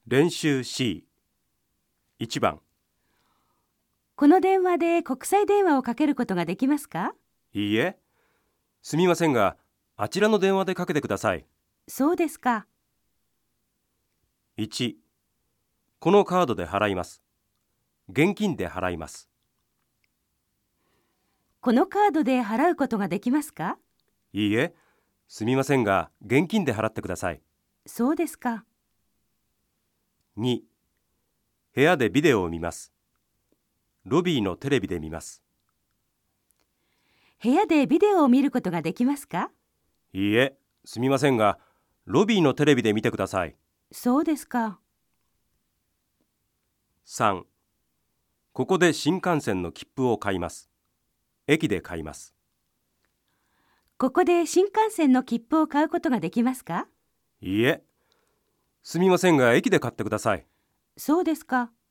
練習 C1 番。 この電話で国際電話をかけることができますか？ いいえ、すみませんが、あちらの電話でかけてください。 そうですか。 1、このカードで払います。現金で払います。 このカードで払うことができますか？ いいえ、すみませんが、現金で払ってください。 そうですか。 2、部屋でビデオを見ます。ロビーのテレビで見ます。 部屋でビデオを見ることができますか？ いいえ、すみませんが、ロビーのテレビで見てください。 そうですか。 3、ここで新幹線の切符を買います。駅で買います。 ここで新幹線の切符を買うことができますか？ いいえ、すみませんが、駅で買ってください。 そうですか。